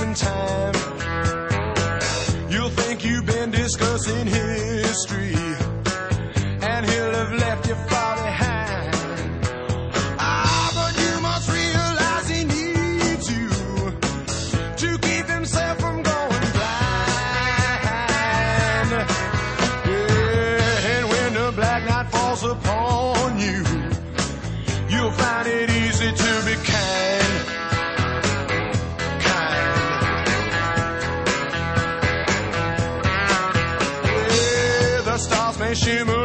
in time. You'll think you've been discussing history, and he'll have left you far behind. But you must realize he needs you to keep himself from going blind. Yeah, and when the black night falls upon you, you'll find it easy to be kind. Yeah, the stars may shimmer